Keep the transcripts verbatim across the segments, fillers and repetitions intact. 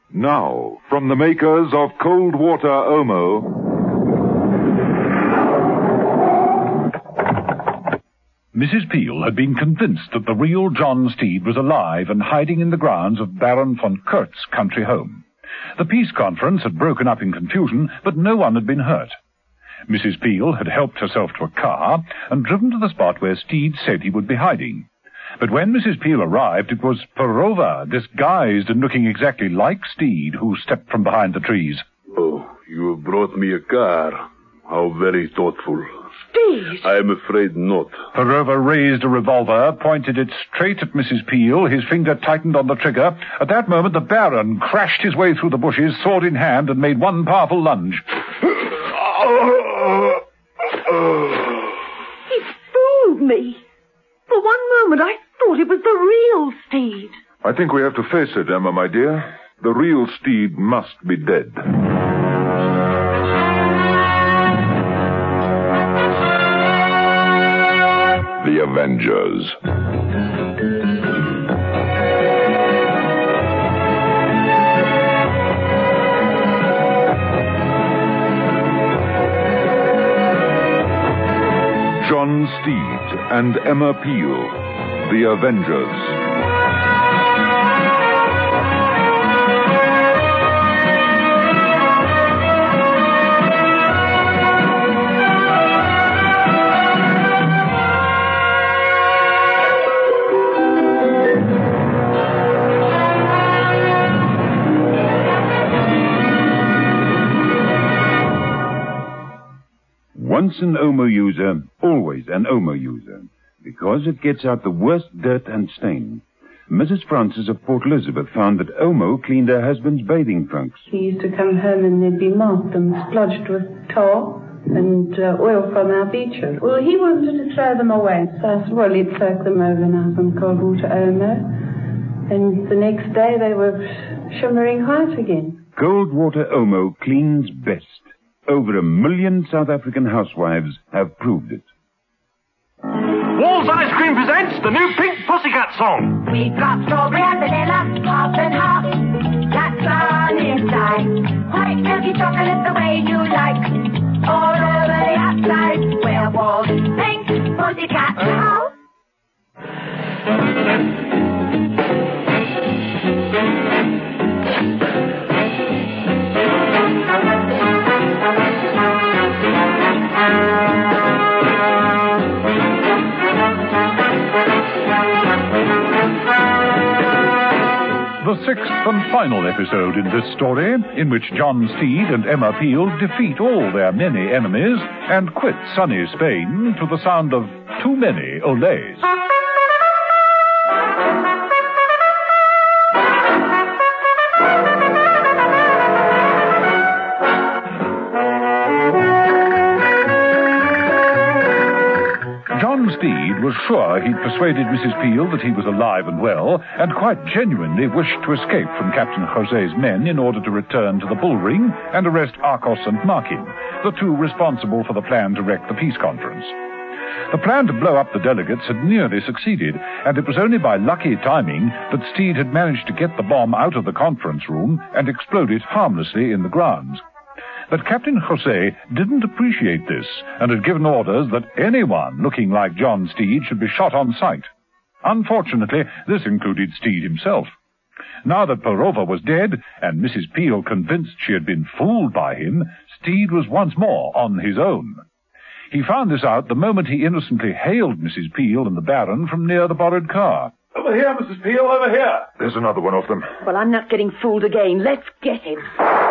Now, from the makers of Cold Water Omo... Missus Peel had been convinced that the real John Steed was alive and hiding in the grounds of Baron von Kurt's country home. The peace conference had broken up in confusion, but no one had been hurt. Missus Peel had helped herself to a car and driven to the spot where Steed said he would be hiding. But when Missus Peel arrived, it was Perova, disguised and looking exactly like Steed, who stepped from behind the trees. Oh, you have brought me a car. How very thoughtful. Steed! I am afraid not. Perova raised a revolver, pointed it straight at Missus Peel. His finger tightened on the trigger. At that moment, the Baron crashed his way through the bushes, sword in hand, and made one powerful lunge. He fooled me. For one moment, I thought it was the real Steed. I think we have to face it, Emma, my dear. The real Steed must be dead. The Avengers. John Steed and Emma Peel, The Avengers. Once an Omo user, always an Omo user, because it gets out the worst dirt and stain. Missus Francis of Port Elizabeth found that Omo cleaned her husband's bathing trunks. He used to come home and they'd be marked and splodged with tar and uh, oil from our beaches. Well, he wanted to throw them away. So I said, well, he'd soak them overnight on cold water Omo. And the next day they were shimmering white again. Cold water Omo cleans best. Over a million South African housewives have proved it. Walls Ice Cream presents the new Pink Pussycat song. We've got strawberry and vanilla, pop and hop. That's on inside. White milky chocolate the way you like. All over the outside. Where Walls Pink Pussycat house. The sixth and final episode in this story, in which John Steed and Emma Peel defeat all their many enemies and quit sunny Spain to the sound of too many Olays. John Steed was sure he'd persuaded Missus Peel that he was alive and well, and quite genuinely wished to escape from Captain José's men in order to return to the bullring and arrest Arcos and Markin, the two responsible for the plan to wreck the peace conference. The plan to blow up the delegates had nearly succeeded, and it was only by lucky timing that Steed had managed to get the bomb out of the conference room and explode it harmlessly in the grounds. But Captain José didn't appreciate this and had given orders that anyone looking like John Steed should be shot on sight. Unfortunately, this included Steed himself. Now that Perova was dead and Missus Peel convinced she had been fooled by him, Steed was once more on his own. He found this out the moment he innocently hailed Missus Peel and the Baron from near the borrowed car. Over here, Missus Peel, over here. There's another one of them. Well, I'm not getting fooled again. Let's get him.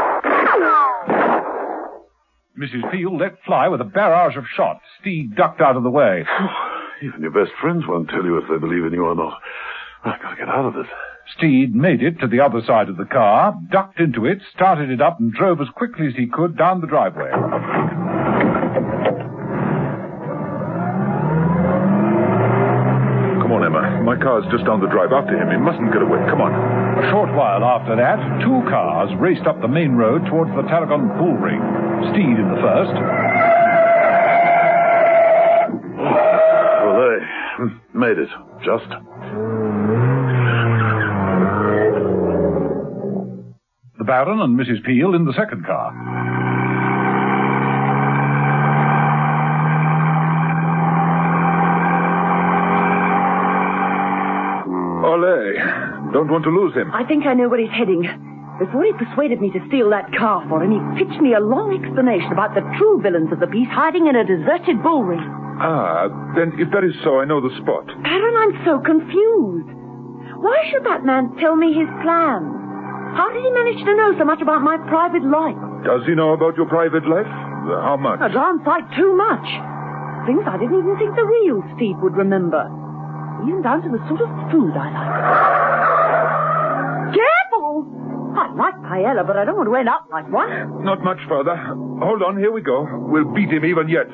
Missus Peel let fly with a barrage of shots. Steed ducked out of the way. Even your best friends won't tell you if they believe in you or not. I've got to get out of this. Steed made it to the other side of the car, ducked into it, started it up, and drove as quickly as he could down the driveway. Come on, Emma. My car's just down the drive after him. He mustn't get away. Come on. A short while after that, two cars raced up the main road towards the Tarragon bullring. Steed in the first. Well, they made it. Just. Baron and Missus Peel in the second car. Ole, don't want to lose him. I think I know where he's heading. Before he persuaded me to steal that car for him, he pitched me a long explanation about the true villains of the piece hiding in a deserted bullring. Ah, then if that is so, I know the spot. Baron, I'm so confused. Why should that man tell me his plans? How did he manage to know so much about my private life? Does he know about your private life? Uh, how much? A darn sight too much. Things I didn't even think the real Steve would remember. Even down to the sort of food I like. Careful! I like paella, but I don't want to end up like one. Not much further. Hold on, here we go. We'll beat him even yet.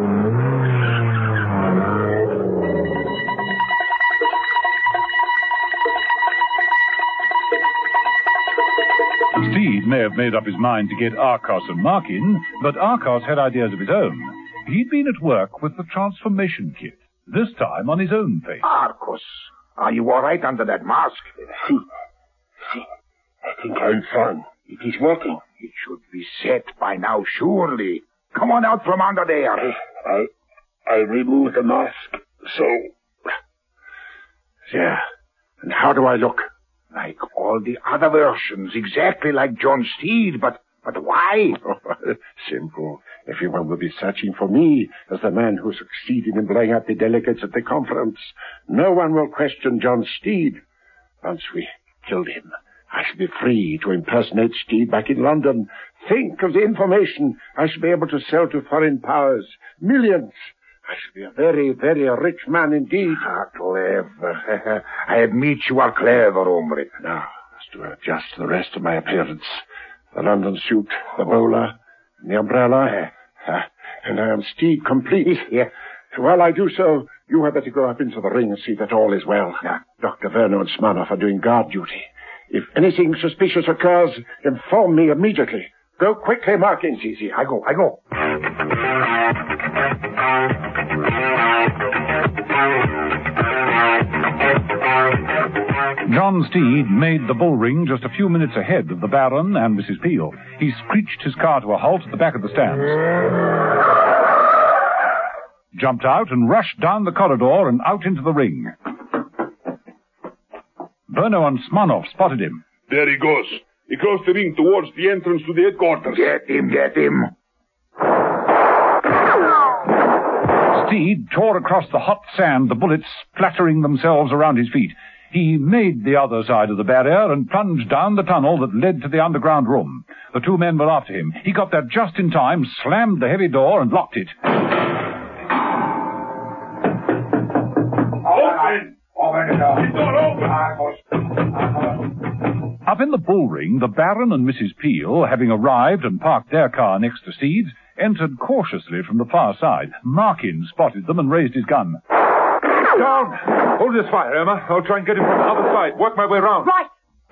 Steed may have made up his mind to get Arcos and Markin, but Arcos had ideas of his own. He'd been at work with the transformation kit, this time on his own face. Arcos, are you all right under that mask? See, see, I think I'm fine. It is working. It should be set by now, surely. Come on out from under there. I, I remove the mask, so... There. And how do I look? Like all the other versions, exactly like John Steed, but but why? Oh, simple. Everyone will be searching for me as the man who succeeded in blowing out the delegates at the conference. No one will question John Steed. Once we killed him, I shall be free to impersonate Steed back in London. Think of the information I shall be able to sell to foreign powers. Millions. I shall be a very, very rich man indeed. Ah, clever. I admit you are clever, hombre. Now, as to adjust the rest of my appearance. The London suit, the bowler, and the umbrella. Uh, and I am Steed complete. Yeah. While I do so, you had better go up into the ring and see that all is well. Yeah. Doctor Verno and Smirnoff are doing guard duty. If anything suspicious occurs, inform me immediately. Go quickly, Markin. Easy, I go, I go. John Steed made the bull ring just a few minutes ahead of the Baron and Missus Peel. He screeched his car to a halt at the back of the stands, jumped out and rushed down the corridor and out into the ring. Verno and Smirnoff spotted him. There he goes. He crossed the ring towards the entrance to the headquarters. Get him, get him. Steed tore across the hot sand, the bullets splattering themselves around his feet. He made the other side of the barrier and plunged down the tunnel that led to the underground room. The two men were after him. He got there just in time, slammed the heavy door and locked it. Open! Open the door. The door open! Up in the bull ring, the Baron and Missus Peel, having arrived and parked their car next to Steed's, entered cautiously from the far side. Markin spotted them and raised his gun. Down! Hold this fire, Emma. I'll try and get him from the other side. Work my way round. Right.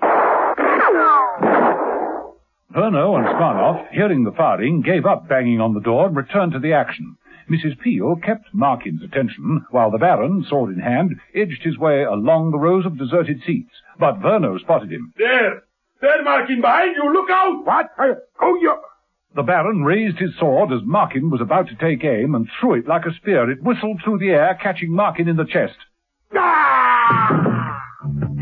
Verno and Smirnoff, hearing the firing, gave up banging on the door and returned to the action. Missus Peel kept Markin's attention, while the Baron, sword in hand, edged his way along the rows of deserted seats. But Verno spotted him. There! There, Markin, behind you! Look out! What? Oh, you... The Baron raised his sword as Markin was about to take aim and threw it like a spear. It whistled through the air, catching Markin in the chest. Ah!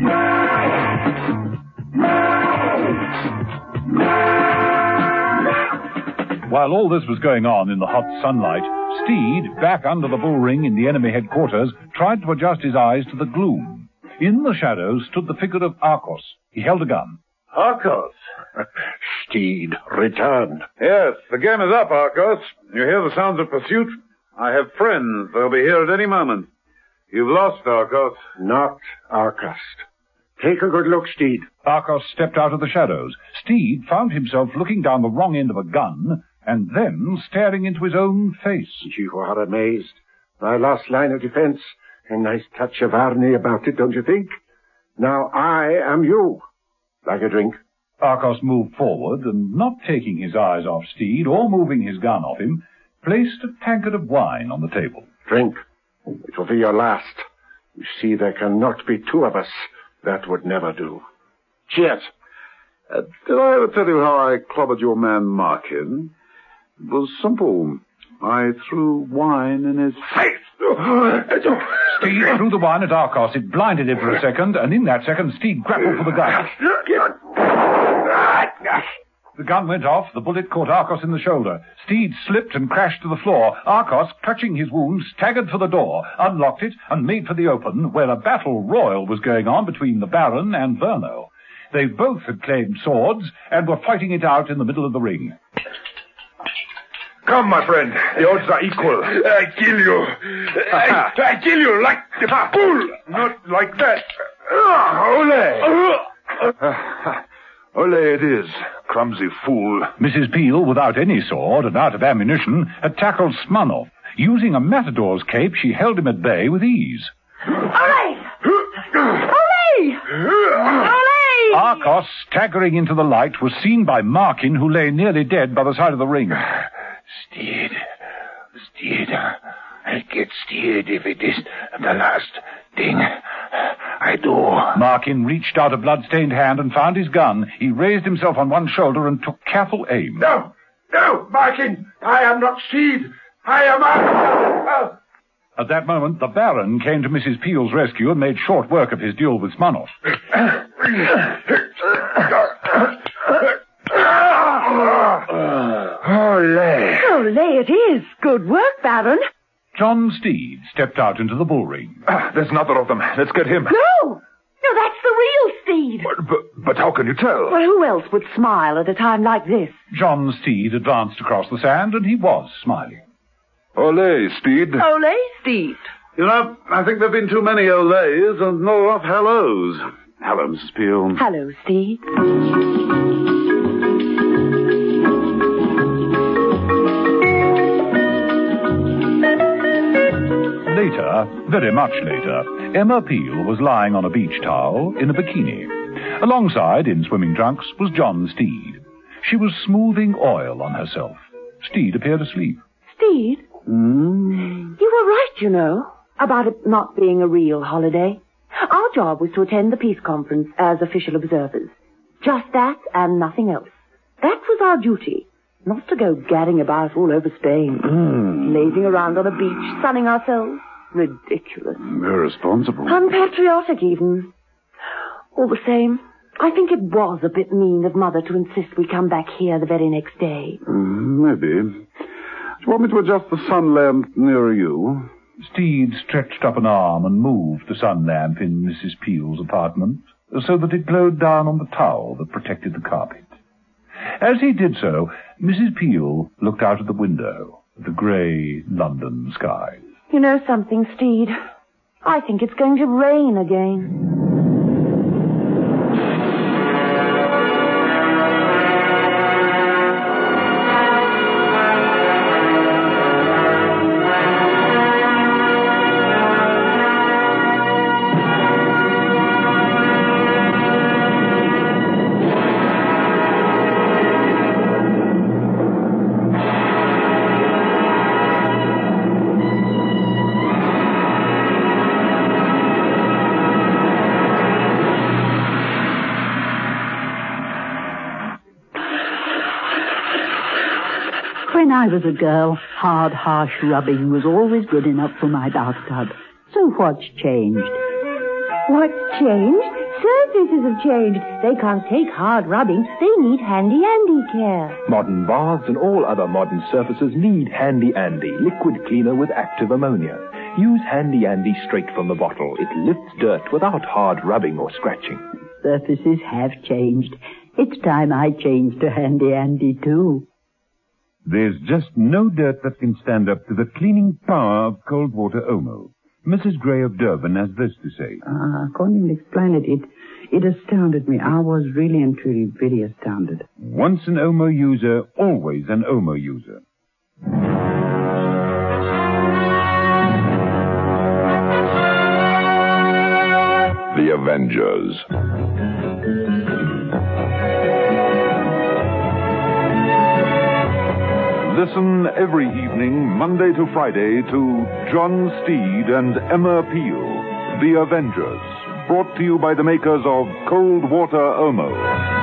While all this was going on in the hot sunlight, Steed, back under the bull ring in the enemy headquarters, tried to adjust his eyes to the gloom. In the shadows stood the figure of Arcos. He held a gun. Arcos! Steed, returned. Yes, the game is up, Arcos. You hear the sounds of pursuit? I have friends. They'll be here at any moment. You've lost, Arcos. Not Arcos. Take a good look, Steed. Arcos stepped out of the shadows. Steed found himself looking down the wrong end of a gun and then staring into his own face. You are amazed. My last line of defense. A nice touch of irony about it, don't you think? Now I am you. Like a drink? Arcos moved forward and, not taking his eyes off Steed or moving his gun off him, placed a tankard of wine on the table. Drink. It will be your last. You see, there cannot be two of us. That would never do. Cheers. Uh, did I ever tell you how I clobbered your man Markin? It was simple. I threw wine in his face. Steed threw the wine at Arcos. It blinded him for a second, and in that second, Steed grappled for the gun. The gun went off. The bullet caught Arcos in the shoulder. Steed slipped and crashed to the floor. Arcos, clutching his wounds, staggered for the door, unlocked it, and made for the open, where a battle royal was going on between the Baron and Verno. They both had claimed swords and were fighting it out in the middle of the ring. Come, my friend. The odds are equal. I kill you. I, I kill you like a fool. Not like that. Ole! Uh, Ole it is, clumsy fool. Missus Peel, without any sword and out of ammunition, had tackled Smirnov. Using a matador's cape, she held him at bay with ease. Ole! Ole! Ole! Arcos, staggering into the light, was seen by Markin, who lay nearly dead by the side of the ring. Steed, Steed, I'll get Steed if it is the last thing I do. Markin reached out a blood-stained hand and found his gun. He raised himself on one shoulder and took careful aim. No, no, Markin, I am not Steed. I am Arcos. At that moment, the Baron came to Missus Peel's rescue and made short work of his duel with Smirnov. Ole! Ole, it is. Good work, Baron. John Steed stepped out into the bull ring. Ah, there's another of them. Let's get him. No! No, that's the real Steed. But, but, but how can you tell? Well, who else would smile at a time like this? John Steed advanced across the sand, and he was smiling. Ole, Steed. Ole, Steed. You know, I think there have been too many Oles and not enough hellos. Hello, Missus Peel. Hello, Steed. Later, very much later, Emma Peel was lying on a beach towel in a bikini. Alongside, in swimming trunks, was John Steed. She was smoothing oil on herself. Steed appeared asleep. Steed? Mm. You were right, you know, about it not being a real holiday. Our job was to attend the peace conference as official observers. Just that and nothing else. That was our duty. Not to go gadding about all over Spain. Mm. Lazing around on a beach, sunning ourselves. Ridiculous. Irresponsible. Unpatriotic, even. All the same, I think it was a bit mean of Mother to insist we come back here the very next day. Mm, maybe. Do you want me to adjust the sun lamp nearer you? Steed stretched up an arm and moved the sun lamp in Missus Peel's apartment so that it glowed down on the towel that protected the carpet. As he did so, Missus Peel looked out of the window at the grey London skies. You know something, Steed? I think it's going to rain again. When I was a girl, hard, harsh rubbing was always good enough for my bathtub. So what's changed? What's changed? Surfaces have changed. They can't take hard rubbing. They need handy-andy care. Modern baths and all other modern surfaces need Handy Andy, liquid cleaner with active ammonia. Use Handy Andy straight from the bottle. It lifts dirt without hard rubbing or scratching. Surfaces have changed. It's time I changed to Handy Andy, too. There's just no dirt that can stand up to the cleaning power of cold water Omo. Missus Gray of Durban has this to say. Ah, I can't even explain it. It, it astounded me. I was really and truly very astounded. Once an Omo user, always an Omo user. The Avengers. Listen every evening, Monday to Friday, to John Steed and Emma Peel, The Avengers, brought to you by the makers of Cold Water Omo.